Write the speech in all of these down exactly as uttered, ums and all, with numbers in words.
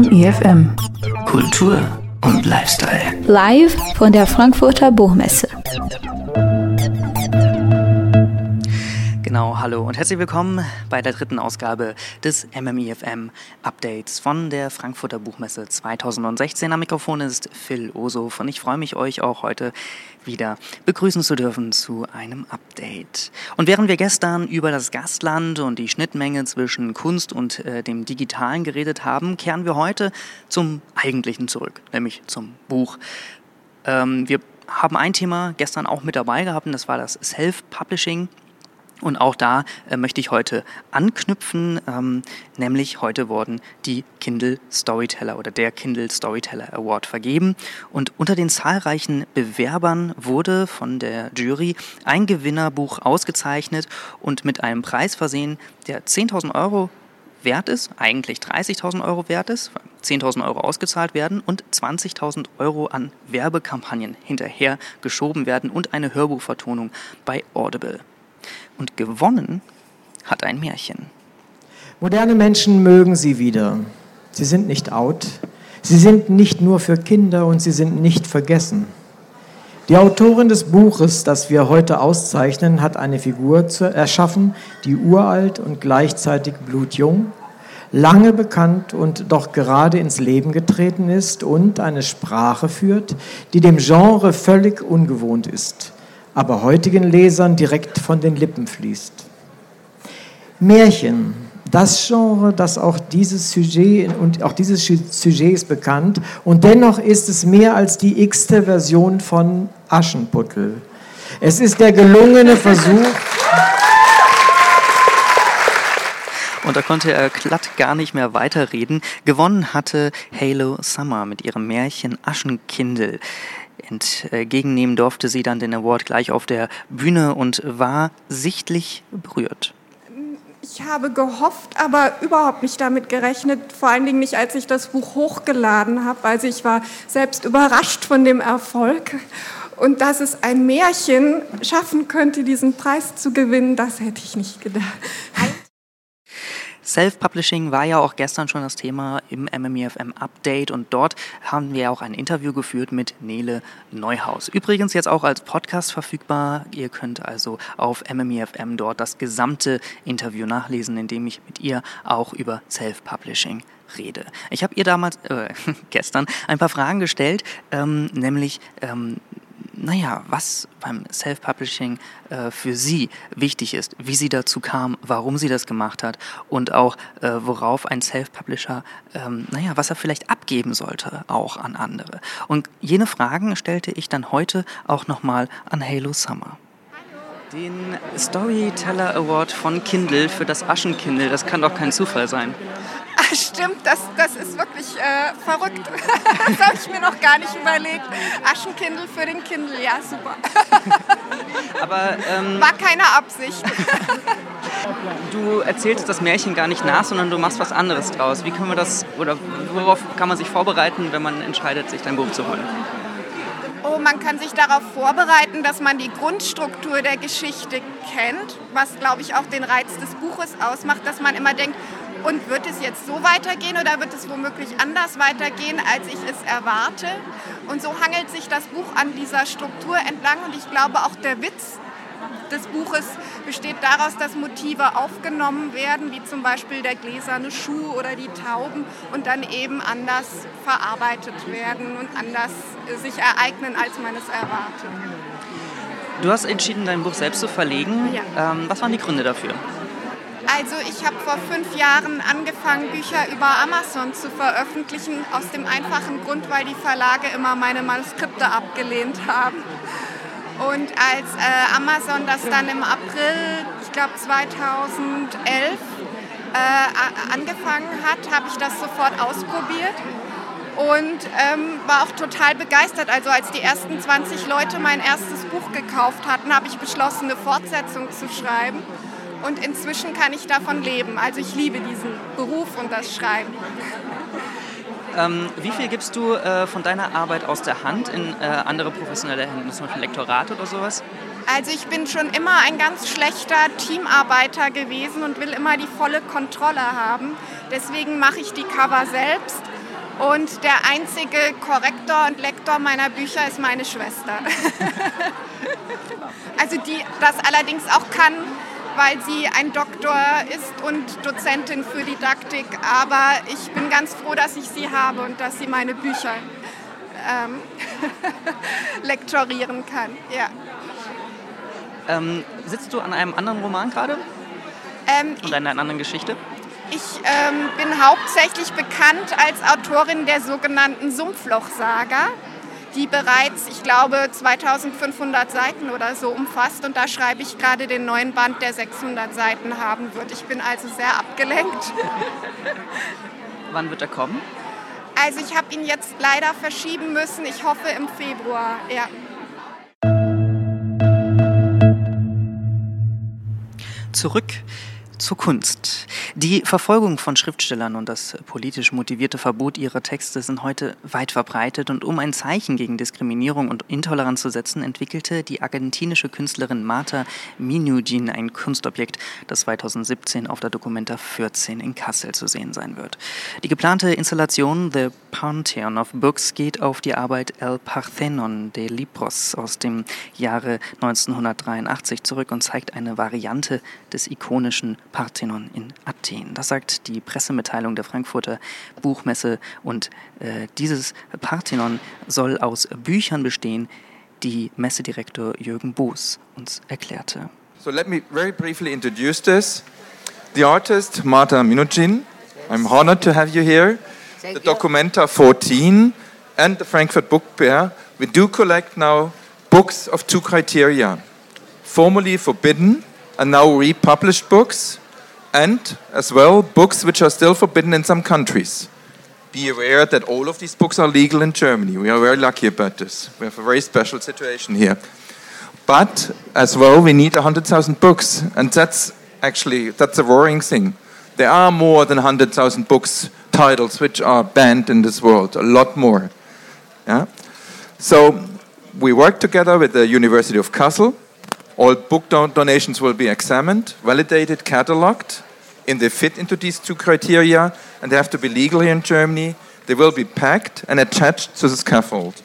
M M I F M. Kultur und Lifestyle. Live von der Frankfurter Buchmesse. Genau, hallo und herzlich willkommen bei der dritten Ausgabe des M M I F M Updates von der Frankfurter Buchmesse zweitausendsechzehn. Am Mikrofon ist Phil Osow und ich freue mich, euch auch heute wieder begrüßen zu dürfen zu einem Update. Und während wir gestern über das Gastland und die Schnittmenge zwischen Kunst und äh, dem Digitalen geredet haben, kehren wir heute zum Eigentlichen zurück, nämlich zum Buch. Ähm, wir haben ein Thema gestern auch mit dabei gehabt und das war das Self-Publishing. Und auch da äh, möchte ich heute anknüpfen, ähm, nämlich heute wurden die Kindle Storyteller oder der Kindle Storyteller Award vergeben. Und unter den zahlreichen Bewerbern wurde von der Jury ein Gewinnerbuch ausgezeichnet und mit einem Preis versehen, der zehntausend Euro wert ist, eigentlich dreißigtausend Euro wert ist, zehntausend Euro ausgezahlt werden und zwanzigtausend Euro an Werbekampagnen hinterher geschoben werden und eine Hörbuchvertonung bei Audible. Und gewonnen hat ein Märchen. Moderne Menschen mögen sie wieder. Sie sind nicht out. Sie sind nicht nur für Kinder und sie sind nicht vergessen. Die Autorin des Buches, das wir heute auszeichnen, hat eine Figur erschaffen, die uralt und gleichzeitig blutjung, lange bekannt und doch gerade ins Leben getreten ist und eine Sprache führt, die dem Genre völlig ungewohnt ist, aber heutigen Lesern direkt von den Lippen fließt. Märchen, das Genre, das auch dieses Sujet und auch dieses Sujet ist bekannt und dennoch ist es mehr als die x-te Version von Aschenputtel. Es ist der gelungene Versuch. Und da konnte er glatt gar nicht mehr weiterreden. Gewonnen hatte Halo Summer mit ihrem Märchen Aschenkindel. Entgegennehmen durfte sie dann den Award gleich auf der Bühne und war sichtlich berührt. Ich habe gehofft, aber überhaupt nicht damit gerechnet, vor allen Dingen nicht, als ich das Buch hochgeladen habe. Also ich war selbst überrascht von dem Erfolg. Und dass es ein Märchen schaffen könnte, diesen Preis zu gewinnen, das hätte ich nicht gedacht. Self-Publishing war ja auch gestern schon das Thema im M M I F M Update und dort haben wir auch ein Interview geführt mit Nele Neuhaus. Übrigens jetzt auch als Podcast verfügbar. Ihr könnt also auf M M I F M dort das gesamte Interview nachlesen, in dem ich mit ihr auch über Self-Publishing rede. Ich habe ihr damals, äh, gestern, ein paar Fragen gestellt, ähm, nämlich, ähm, naja, was beim Self-Publishing äh, für sie wichtig ist, wie sie dazu kam, warum sie das gemacht hat und auch äh, worauf ein Self-Publisher, ähm, naja, was er vielleicht abgeben sollte, auch an andere. Und jene Fragen stellte ich dann heute auch nochmal an Halo Summer. Den Storyteller Award von Kindle für das Aschenkindel, das kann doch kein Zufall sein. Ach, stimmt, das, das ist wirklich äh, verrückt. Das habe ich mir noch gar nicht überlegt. Aschenkindel für den Kindle, ja super. Aber, ähm, war keine Absicht. Du erzählst das Märchen gar nicht nach, sondern du machst was anderes draus. Wie können wir das, oder worauf kann man sich vorbereiten, wenn man entscheidet, sich dein Buch zu holen? Oh, man kann sich darauf vorbereiten, dass man die Grundstruktur der Geschichte kennt, was, glaube ich, auch den Reiz des Buches ausmacht, dass man immer denkt, und wird es jetzt so weitergehen oder wird es womöglich anders weitergehen, als ich es erwarte? Und so hangelt sich das Buch an dieser Struktur entlang und ich glaube auch der Witz des Buches besteht daraus, dass Motive aufgenommen werden, wie zum Beispiel der gläserne Schuh oder die Tauben und dann eben anders verarbeitet werden und anders sich ereignen, als man es erwartet. Du hast entschieden, dein Buch selbst zu verlegen. Ja. Ähm, was waren die Gründe dafür? Also ich habe vor fünf Jahren angefangen, Bücher über Amazon zu veröffentlichen, aus dem einfachen Grund, weil die Verlage immer meine Manuskripte abgelehnt haben. Und als äh, Amazon das dann im April, ich glaube zweitausendelf, äh, angefangen hat, habe ich das sofort ausprobiert und ähm, war auch total begeistert. Also als die ersten zwanzig Leute mein erstes Buch gekauft hatten, habe ich beschlossen, eine Fortsetzung zu schreiben. Und inzwischen kann ich davon leben. Also ich liebe diesen Beruf und das Schreiben. Ähm, wie viel gibst du äh, von deiner Arbeit aus der Hand in äh, andere professionelle Hände, zum Beispiel Lektorat oder sowas? Also ich bin schon immer ein ganz schlechter Teamarbeiter gewesen und will immer die volle Kontrolle haben. Deswegen mache ich die Cover selbst Und der einzige Korrektor und Lektor meiner Bücher ist meine Schwester. Also die das allerdings auch kann, weil sie ein Doktor ist und Dozentin für Didaktik. Aber ich bin ganz froh, dass ich sie habe und dass sie meine Bücher ähm, lektorieren kann. Ja. Ähm, sitzt du an einem anderen Roman gerade? Ähm, Oder in einer anderen Geschichte? Ich ähm, bin hauptsächlich bekannt als Autorin der sogenannten Sumpfloch-Saga, die bereits, ich glaube, zweitausendfünfhundert Seiten oder so umfasst. Und da schreibe ich gerade den neuen Band, der sechshundert Seiten haben wird. Ich bin also sehr abgelenkt. Wann wird er kommen? Also ich habe ihn jetzt leider verschieben müssen. Ich hoffe im Februar, ja. Zurück zur Kunst. Die Verfolgung von Schriftstellern und das politisch motivierte Verbot ihrer Texte sind heute weit verbreitet, und um ein Zeichen gegen Diskriminierung und Intoleranz zu setzen, entwickelte die argentinische Künstlerin Marta Minujín ein Kunstobjekt, das zweitausendsiebzehn auf der Documenta vierzehn in Kassel zu sehen sein wird. Die geplante Installation The Pantheon of Books geht auf die Arbeit El Parthenon de Libros aus dem Jahre neunzehnhundertdreiundachtzig zurück und zeigt eine Variante des ikonischen Parthenon in Athen. Das sagt die Pressemitteilung der Frankfurter Buchmesse, und äh, dieses Parthenon soll aus Büchern bestehen, die Messedirektor Jürgen Boos uns erklärte. So let me very briefly introduce this. The artist Marta Minujín. I'm honored to have you here. The Documenta fourteen and the Frankfurt Book Fair. We do collect now books of two criteria. Formerly forbidden and now republished books, and as well books which are still forbidden in some countries. Be aware that all of these books are legal in Germany. We are very lucky about this. We have a very special situation here. But as well, we need one hundred thousand books, and that's actually, that's a worrying thing. There are more than one hundred thousand books, titles, which are banned in this world, a lot more. Yeah? So we work together with the University of Kassel. All book don- donations will be examined, validated, catalogued, and they fit into these two criteria, and they have to be legal here in Germany. They will be packed and attached to the scaffold.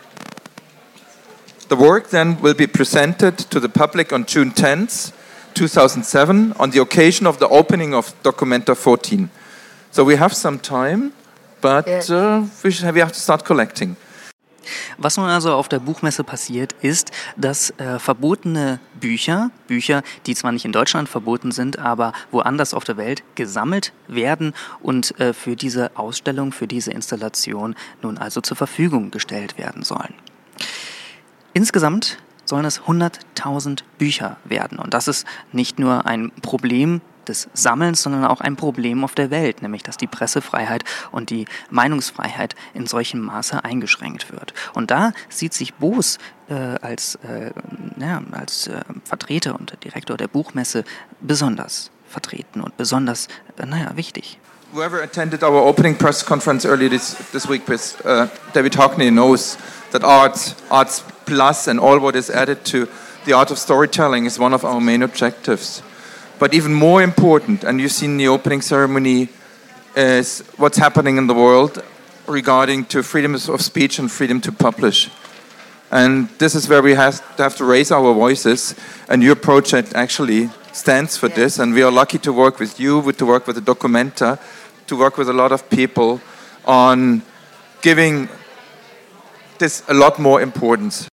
The work then will be presented to the public on June tenth, two thousand seven, on the occasion of the opening of Documenta fourteen. So we have some time, but uh, we, should have, we have to start collecting. Was nun also auf der Buchmesse passiert, ist, dass äh, verbotene Bücher, Bücher, die zwar nicht in Deutschland verboten sind, aber woanders auf der Welt gesammelt werden und äh, für diese Ausstellung, für diese Installation nun also zur Verfügung gestellt werden sollen. Insgesamt sollen es hunderttausend Bücher werden, und das ist nicht nur ein Problem des Sammelns, sondern auch ein Problem auf der Welt, nämlich dass die Pressefreiheit und die Meinungsfreiheit in solchem Maße eingeschränkt wird. Und da sieht sich Boos äh, als, äh, ja, als äh, Vertreter und Direktor der Buchmesse besonders vertreten und besonders, äh, naja, wichtig. Whoever attended our opening press conference earlier this, this week with uh, David Hockney knows that arts, arts plus and all what is added to the art of storytelling is one of our main objectives. But even more important, and you've seen the opening ceremony, is what's happening in the world regarding to freedom of speech and freedom to publish. And this is where we have to, have to raise our voices, and your project actually stands for this, and we are lucky to work with you, to work with the Documenta, to work with a lot of people on giving this a lot more importance.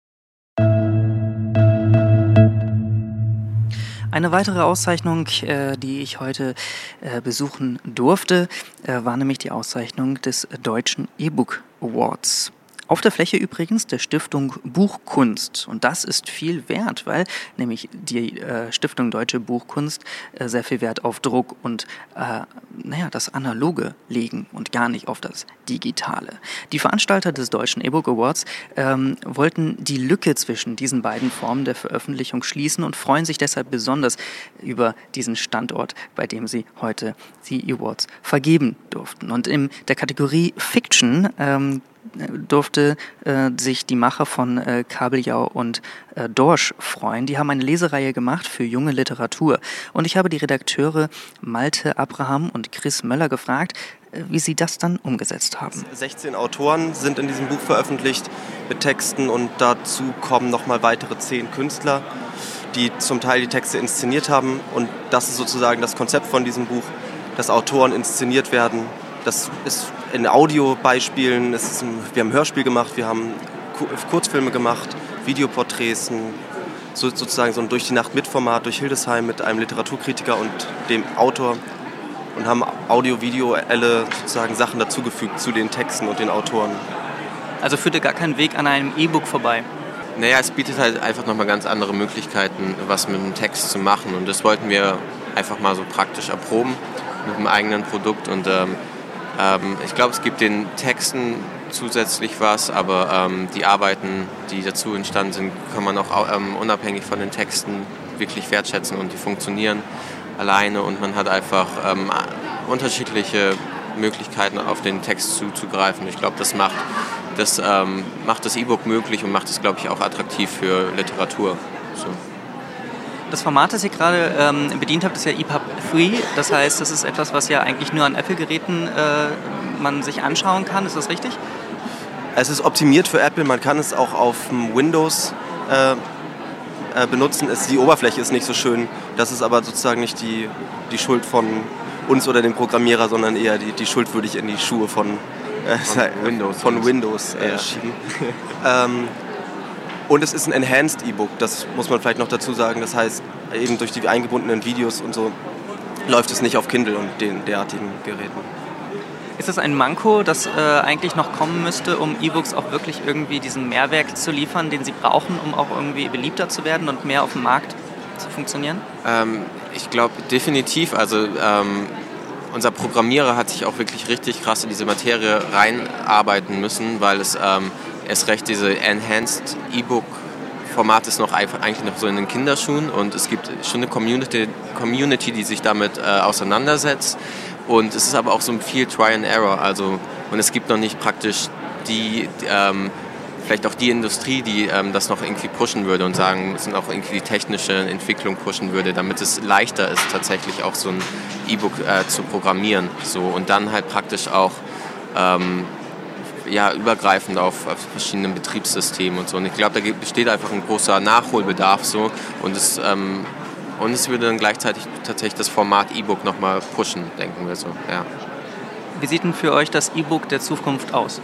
Eine weitere Auszeichnung, äh, die ich heute äh, besuchen durfte, äh, war nämlich die Auszeichnung des Deutschen E-Book Awards. Auf der Fläche übrigens der Stiftung Buchkunst. Und das ist viel wert, weil nämlich die äh, Stiftung Deutsche Buchkunst äh, sehr viel Wert auf Druck und äh, naja, das Analoge legen und gar nicht auf das Digitale. Die Veranstalter des Deutschen E-Book Awards ähm, wollten die Lücke zwischen diesen beiden Formen der Veröffentlichung schließen und freuen sich deshalb besonders über diesen Standort, bei dem sie heute die Awards vergeben durften. Und in der Kategorie Fiction ähm, durfte äh, sich die Macher von äh, Kabeljau und äh, Dorsch freuen. Die haben eine Lesereihe gemacht für junge Literatur. Und ich habe die Redakteure Malte Abraham und Chris Möller gefragt, äh, wie sie das dann umgesetzt haben. sechzehn Autoren sind in diesem Buch veröffentlicht mit Texten und dazu kommen nochmal weitere zehn Künstler, die zum Teil die Texte inszeniert haben. Und das ist sozusagen das Konzept von diesem Buch, dass Autoren inszeniert werden. Das ist in Audiobeispielen, es ist ein, wir haben ein Hörspiel gemacht, wir haben Kurzfilme gemacht, Videoporträts, ein, so, sozusagen so ein Durch-die-Nacht-Mit-Format durch Hildesheim mit einem Literaturkritiker und dem Autor und haben audio-videoelle sozusagen Sachen dazugefügt zu den Texten und den Autoren. Also führte gar kein Weg an einem E-Book vorbei? Naja, es bietet halt einfach nochmal ganz andere Möglichkeiten, was mit dem Text zu machen und das wollten wir einfach mal so praktisch erproben mit dem eigenen Produkt und ähm, ähm, ich glaube, es gibt den Texten zusätzlich was, aber ähm, die Arbeiten, die dazu entstanden sind, kann man auch ähm, unabhängig von den Texten wirklich wertschätzen und die funktionieren alleine und man hat einfach ähm, unterschiedliche Möglichkeiten auf den Text zuzugreifen. Ich glaube, das macht das, ähm, macht das E-Book möglich und macht es, glaube ich, auch attraktiv für Literatur. So. Das Format, das ihr gerade ähm, bedient habt, ist ja E P U B drei. Das heißt, das ist etwas, was ja eigentlich nur an Apple-Geräten äh, man sich anschauen kann. Ist das richtig? Es ist optimiert für Apple. Man kann es auch auf Windows äh, äh, benutzen. Es, die Oberfläche ist nicht so schön. Das ist aber sozusagen nicht die, die Schuld von uns oder dem Programmierer, sondern eher die, die Schuld würde ich in die Schuhe von, äh, von Windows, von Windows äh, ja. schieben. ähm, Und es ist ein Enhanced E-Book, das muss man vielleicht noch dazu sagen. Das heißt, eben durch die eingebundenen Videos und so läuft es nicht auf Kindle und den derartigen Geräten. Ist das ein Manko, das äh, eigentlich noch kommen müsste, um E-Books auch wirklich irgendwie diesen Mehrwert zu liefern, den sie brauchen, um auch irgendwie beliebter zu werden und mehr auf dem Markt zu funktionieren? Ähm, ich glaube definitiv. Also ähm, unser Programmierer hat sich auch wirklich richtig krass in diese Materie reinarbeiten müssen, weil es ähm, erst recht diese Enhanced E-Book-Format ist noch einfach, eigentlich noch so in den Kinderschuhen und es gibt schon eine Community, Community die sich damit äh, auseinandersetzt und es ist aber auch so viel Try and Error, also und es gibt noch nicht praktisch die, die ähm, vielleicht auch die Industrie, die ähm, das noch irgendwie pushen würde und sagen, es sind auch irgendwie die technische Entwicklung pushen würde, damit es leichter ist, tatsächlich auch so ein E-Book äh, zu programmieren, so und dann halt praktisch auch ähm, ja, übergreifend auf, auf verschiedenen Betriebssystemen und so. Und ich glaube, da besteht einfach ein großer Nachholbedarf so und es, ähm, und es würde dann gleichzeitig tatsächlich das Format E-Book nochmal pushen, denken wir so. Ja. Wie sieht denn für euch das E-Book der Zukunft aus?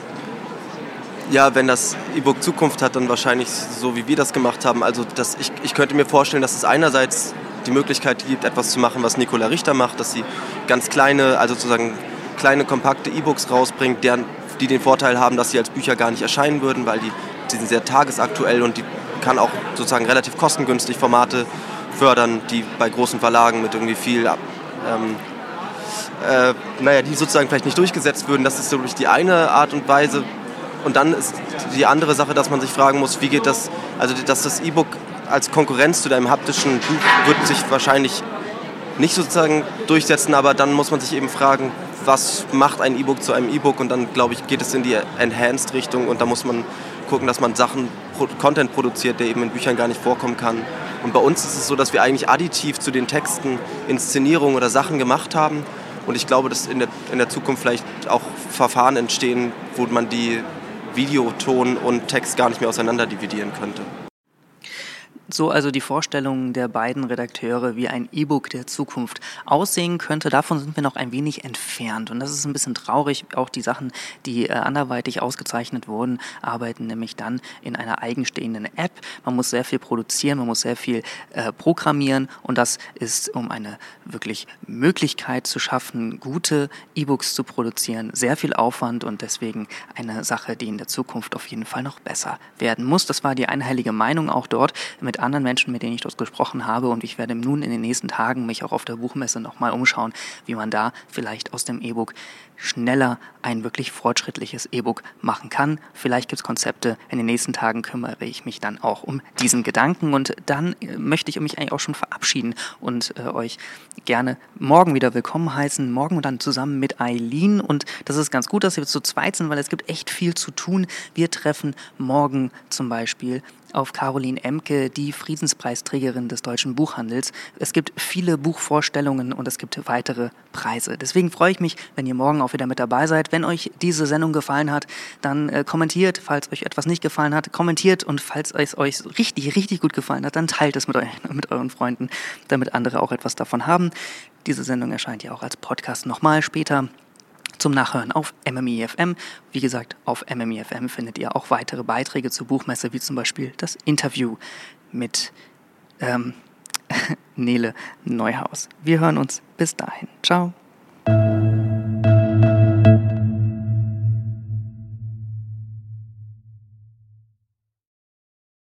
Ja, wenn das E-Book Zukunft hat, dann wahrscheinlich so, wie wir das gemacht haben. Also das, ich, ich könnte mir vorstellen, dass es einerseits die Möglichkeit gibt, etwas zu machen, was Nicola Richter macht, dass sie ganz kleine, also sozusagen kleine, kompakte E-Books rausbringt, deren die den Vorteil haben, dass sie als Bücher gar nicht erscheinen würden, weil die, die sind sehr tagesaktuell und die kann auch sozusagen relativ kostengünstig Formate fördern, die bei großen Verlagen mit irgendwie viel, ähm, äh, naja, die sozusagen vielleicht nicht durchgesetzt würden. Das ist so die eine Art und Weise. Und dann ist die andere Sache, dass man sich fragen muss, wie geht das, also dass das E-Book als Konkurrenz zu deinem haptischen Buch wird sich wahrscheinlich nicht sozusagen durchsetzen, aber dann muss man sich eben fragen, was macht ein E-Book zu einem E-Book und dann, glaube ich, geht es in die Enhanced-Richtung und da muss man gucken, dass man Sachen, Content produziert, der eben in Büchern gar nicht vorkommen kann. Und bei uns ist es so, dass wir eigentlich additiv zu den Texten Inszenierungen oder Sachen gemacht haben und ich glaube, dass in der, in der Zukunft vielleicht auch Verfahren entstehen, wo man die Videoton und Text gar nicht mehr auseinander dividieren könnte. So also die Vorstellung der beiden Redakteure, wie ein E-Book der Zukunft aussehen könnte. Davon sind wir noch ein wenig entfernt. Und das ist ein bisschen traurig. Auch die Sachen, die äh, anderweitig ausgezeichnet wurden, arbeiten nämlich dann in einer eigenstehenden App. Man muss sehr viel produzieren, man muss sehr viel äh, programmieren. Und das ist, um eine wirklich Möglichkeit zu schaffen, gute E-Books zu produzieren, sehr viel Aufwand und deswegen eine Sache, die in der Zukunft auf jeden Fall noch besser werden muss. Das war die einhellige Meinung auch dort mit anderen Menschen, mit denen ich dort gesprochen habe und ich werde nun in den nächsten Tagen mich auch auf der Buchmesse nochmal umschauen, wie man da vielleicht aus dem E-Book schneller ein wirklich fortschrittliches E-Book machen kann. Vielleicht gibt es Konzepte. In den nächsten Tagen kümmere ich mich dann auch um diesen Gedanken und dann äh, möchte ich mich eigentlich auch schon verabschieden und äh, euch gerne morgen wieder willkommen heißen. Morgen dann zusammen mit Eileen und das ist ganz gut, dass wir zu zweit sind, weil es gibt echt viel zu tun. Wir treffen morgen zum Beispiel auf Caroline Emke, die Friedenspreisträgerin des deutschen Buchhandels. Es gibt viele Buchvorstellungen und es gibt weitere Preise. Deswegen freue ich mich, wenn ihr morgen auch wieder mit dabei seid. Wenn euch diese Sendung gefallen hat, dann äh, kommentiert. Falls euch etwas nicht gefallen hat, kommentiert. Und falls es euch richtig, richtig gut gefallen hat, dann teilt es mit, eu- mit euren Freunden, damit andere auch etwas davon haben. Diese Sendung erscheint ja auch als Podcast nochmal später zum Nachhören auf M M I F M. Wie gesagt, auf M M I F M findet ihr auch weitere Beiträge zur Buchmesse, wie zum Beispiel das Interview mit ähm, Nele Neuhaus. Wir hören uns bis dahin. Ciao.